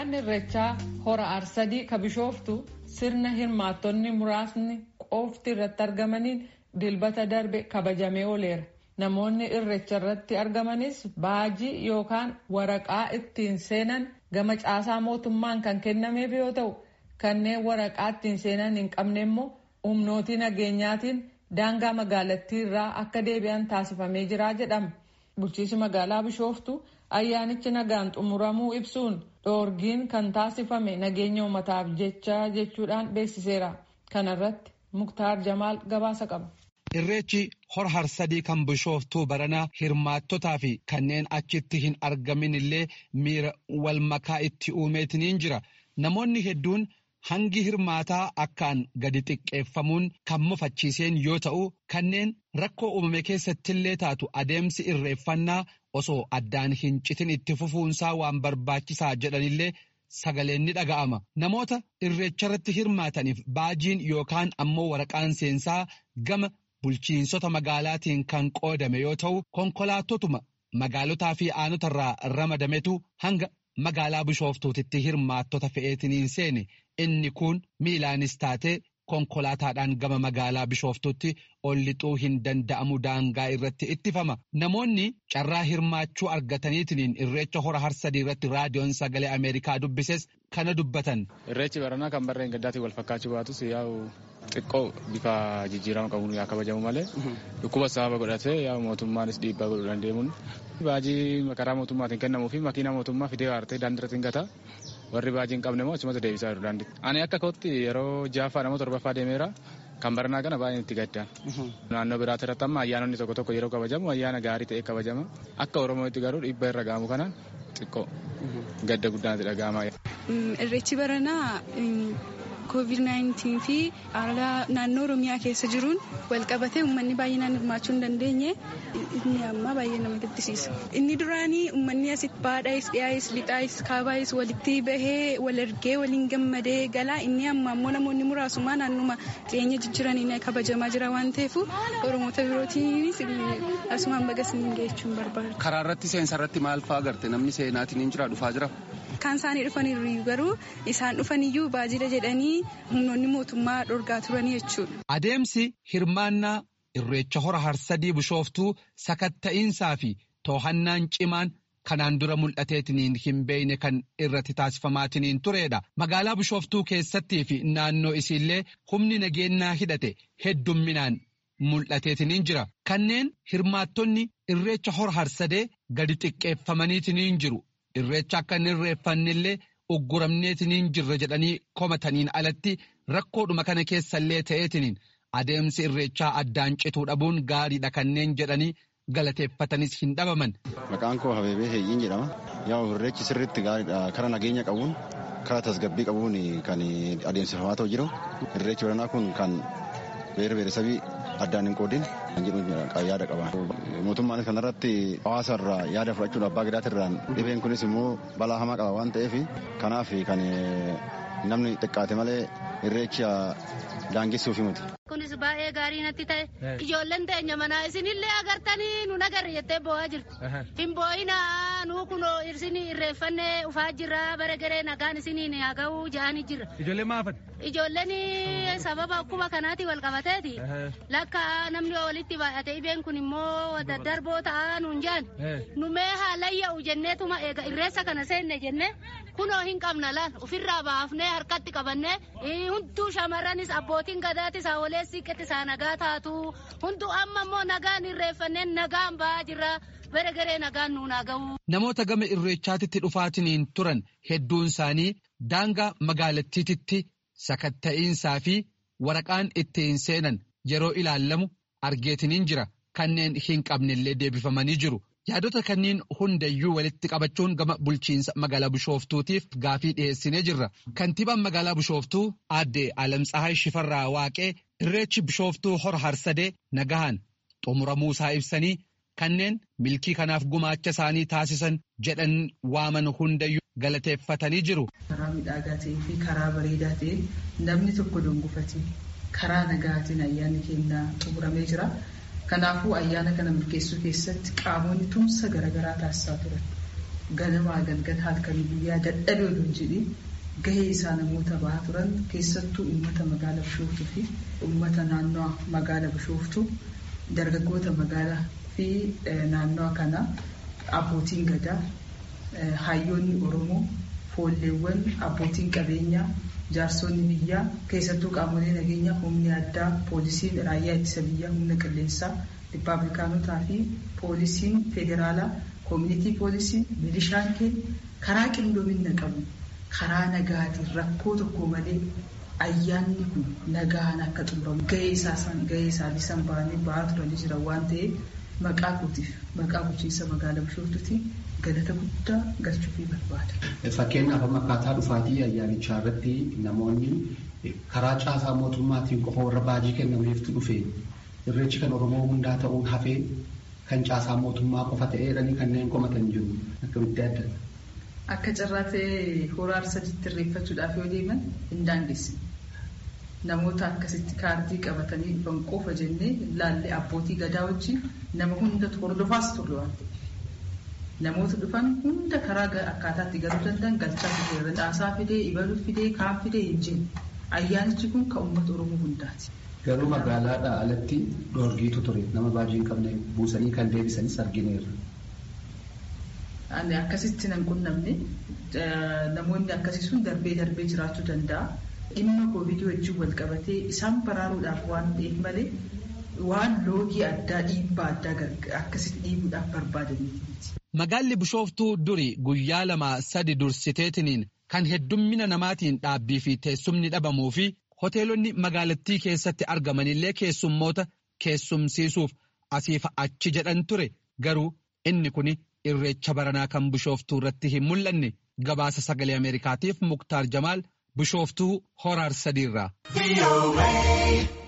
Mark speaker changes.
Speaker 1: Ayyaanni Irreechaa hora Arsadii ka Bishooftu sirna hirmaattonni muraasni qofti irratti argamaniin dilbata darbe kabajamee ooleera. Namoonni irreecha irratti argamanis baajii yookaan waraqaa ittiin seenan gama caasaa mootummaan kan kennameef yoo ta'u, kanneen waraqaa ittiin seenan hin qabne immoo humnootii nageenyaatiin daangaa magaalattii irraa akka deebi'an taasifamee jira jedhama. Bulchiinsi magaalaa Bishooftu ayyaanichi nagaan xumuramuu ibsuun dhoorgiin kan taasifame nageenya uummataaf jecha jechuudhaan beeksiseera. Kanarratti Muktaar Jamaal gabaasa qaba.
Speaker 2: Irreechi hora Harsadii kan Bishooftuu baranaa hirmaattotaa fi kanneen achitti hin argamin illee miira wal makaa itti uumeetiniin jira. Namoonni hedduun hangi hirmaataa akkaan gadi xiqqeeffamuun kan mufachiiseen yoo ta'u, kanneen rakkoo uumame keessatti illee taatu adeemsi irreeffannaa osoo addaan hin citin itti fufuunsaa waan barbaachisaa jedhanillee sagaleen ni dhaga'ama. Namoota irreecharratti hirmaataniif baajiin yookaan ammoo waraqaan seensaa gama bulchiinsota magaalaatiin kan qoodame yoo ta'u, konkolaattotuma magaalotaa fi aanotarraa ramadametu hanga magaalaa Bishooftuutitti hirmaattota fe'eetiniin seene. Inni kun miilaanis taate konkolaataadhaan gama magaalaa Bishooftuutti ol lixuu hin danda'amu daangaa irratti ittifama. Namoonni carraa hirmaachuu argataniitiin irreecha hora Harsadii irratti raadiyoon sagalee Ameerikaa dubbises kana dubbatan.
Speaker 3: Irreechi baranaa kan barreen gaddaatiin wal fakkaachuu baatus yaa'u xiqqoo bifa jijjiirama qabuun yaa kabajamu malee dhukkuba sababa godhatee yaa mootummaanis dhiibbaa godhuudhaan deemuun baajii karaa mootummaatiin kennamuu fi makiinaa mootummaa fidee waartee daandiirratti hin gata. Warri baajii hin qabne immoo achumatti deebisaa jiru daandii. Ani akka kootti yeroo 6ffaa namoota 7ffaa deemeera kan baranaa kana baay'een itti gadda. Naannoo biraatti irratti amma ayyaanonni tokko tokko yeroo kabajamu ayyaana gaarii ta'e kabajama. Akka Oromootti garuu dhiibbaa irra ga'amu kanaan xiqqoo gadda guddaatti dhaga'ama.
Speaker 4: Irreechi baranaa COVID-19 fi haala naannoo Oromiyaa keessa jiruun walqabatee uummanni baay'inaan hirmaachuu hin dandeenye inni amma baay'ee nama gaddisiisa. Inni duraanii uummanni asitti baadhaayis dhiyaayis lixaayis kaabaayis walitti bahee wal ergee waliin gammadee galaa inni amma ammoo namoonni muraasummaa naannuma dhiyeenya jijjiiranii kabajamaa jira waan ta'eef Oromoota birootiinis asumaan bagasanii geechuun barbaada.
Speaker 5: Karaa irratti seensa irratti maal fa'aa agarte namni seenaatiin hin jira dhufaa jira?
Speaker 4: Kan isaanii dhufaniiru garuu isaan dhufaniyyuu baajila jedhanii humnoonni mootummaa dhorgaa turanii jechuudha.
Speaker 2: Adeemsi hirmaannaa irreecha hora Harsadii Bishooftuu sakatta'iinsaa fi to'annaan cimaan kanaan dura mul'ateetiniin hin beekne kan irratti taasifamaatiniin turedha. Magaalaa Bishooftuu keessattii fi naannoo isiillee humni nageenyaa hidhate heddumminaan mul'ateetiniin jira. Kanneen hirmaattonni irreecha hora Harsadee gadi xiqqeeffamaniitiniin jiru. Irreecha akka hin irreeffannillee ugguramneetiniin jirra jedhanii komataniin alatti rakkoodhuma kana keessallee ta'eetiniin adeemsi irreechaa addaan cituu dhabuun gaariidha kanneen jedhanii galateeffatanis hin dhabaman.
Speaker 6: Maqaan koo Habeebee Heeyyiin jedhama. Yaa'u irreechi sirriitti gaariidha. Karaa nageenya qabuun, karaa tasgabbii qabuun kan adeemsifamaa jiru. Irreechi baranaa kun kan beeresabii addaan hin qoodin kan jedhu yaada qaba. Mootummaanis kanarratti hawaasa irraa yaada fudhachuun abbaa gadaatirraan dhibeen kunis immoo balaa hamaa qaba waan ta'eef kanaaf kan namni xiqqaate malee irreecha daangessuufi miti.
Speaker 7: Kunis baay'ee gaarii natti ta'e ijoolleen teenya manaa isinillee agartanii nu nagarre jettee boo'aa jirti. Hin boo'inaa nuu kunoo isin irreeffannee ufaa jirra bara garee nagaan isiniin haa ga'uu ja'anii jirra.
Speaker 2: Ijoolleen maafadha?
Speaker 7: Ijoolleen sababa akkuma kanaati wal qabateeti. Lakka namni walitti baay'ate dhibeen kun immoo daddarboo ta'aa nuun jaan. Numee haalayya'u jenneetuma eega irreessa kana seenne jenne kunoo hin qabna laal ofirraa baafnee harkatti qabannee hunduu shamarranis abbootiin gadaatis hawaleessi qexisaa nagaa taatu hunduu amma immoo nagaan irreeffannee nagaan ba'aa jirra. Bara garee nagaan nuun haa ga'u.
Speaker 2: Namoota gama irreechaatitti dhufaatiniin turan hedduun isaanii daangaa magaalattiititti sakatta'iinsaa fi waraqaan ittiin seenan yeroo ilaallamu argeetiniin jira. Kanneen hin qabnellee deebifamanii jiru. Yaadota kanneen hundayyuu walitti qabachuun gama bulchiinsa magaalaa Bishooftuutiif gaafii dhiyeessinee jirra. Kantiibaan magaalaa Bishooftuu aadde Alamtsahay Shifarraa Waaqee irreechi Bishooftuu hora Harsadee nagahaan xumuramuu isaa ibsanii kanneen milkii kanaaf gumaacha isaanii taasisan jedhan waaman hundayyuu galateeffatanii jiru.
Speaker 8: Karaa miidhagaa ta'ee fi karaa bareedaa ta'een namni tokko dongofatee karaa nagaatiin ayyaanni keenya xumuramee jira. Kanaafuu ayyaana kana milkeessuu keessatti qaamonni tumsa garaagaraa taasisaa turan. ganamaa galgala halkanii guyyaa dadhabee hin jedhin gahee isaa namoota bahaa turan keessattuu uummata magaalaa Bishooftuu fi uummata naannoo magaalaa Bishooftuu dargaggoota magaalaa fi naannoo kana abbootiin gadaa hayyoonni Oromoo foolleewwan abbootiin qabeenyaa jaarsonni biyyaa keessattuu qaamolee nageenyaa humni addaa poolisiin raayyaa ittisa biyyaa humna qilleensaa riippaabilikaanotaa fi poolisiin federaalaa koomunitii poolisiin milishaan keenya karaa qindoomina qabu karaa nagaatiin rakkoo tokko malee ayyaanni kun nagaan akka xumuramu gahee isaanii san ba'anii ba'aa turanii jiran waan ta'eef maqaa kootiif maqaa bulchiinsa magaalaa Bishooftuutiin galata guddaa galchuufii barbaada.
Speaker 9: Fakkeenyaaf amma akkaataa dhufaatii ayyaanichaa irratti namoonni karaa caasaa mootummaatiin qofa warra baajii kennameeftu dhufe irreechi kan Oromoo hundaa ta'uun hafee kan caasaa mootummaa qofa ta'eedhanii kanneen komatan jiru akkamitti adda?
Speaker 8: Akka carraa ta'ee hora arsadiitti irreeffachuudhaaf yoo deeman hin daangessin. Namoota akkasitti kaardii qabatanii dhufan qofa jennee ilaallee abbootii gadaa wajjin nama hunda hordofaas turre waan ta'eef. Namoota dhufan hunda karaa akkaataatti galuu danda'an galchaa fideera. Caasaa fidee, ibaluu fidee, kaan fidee hin jenne. Ayyaanichi kun kan uummata Oromoo hundaati.
Speaker 9: Garuu magaalaadhaa alatti dhoorgiitu ture. Nama baajii hin qabne buusanii kan deebisanis argineerra.
Speaker 8: Ani akkasitti nan qunnamne namoonni akkasii sun darbee jiraachuu danda'a. Dhimma koovidii wajjin wal qabatee isaan baraaruudhaaf waan ta'eef malee waan loogii addaa dhiibbaa addaa akkasitti dhiibuudhaaf barbaadaniiti.
Speaker 2: Magaalli Bishooftuu duri guyyaa 2-3 dursiteetiniin kan heddummina namaatiin dhaabbii fi teessumni dhabamuu fi hoteelonni magaalattii keessatti argamanillee keessummoota keessumsiisuuf asiif achi jedhan ture. Garuu inni kun irreecha baranaa kan Bishooftuu irratti hin mul'anne. Gabaasa sagalee Ameerikaatiif Muktaar Jamaal Bishooftuu hora arsadiirraa.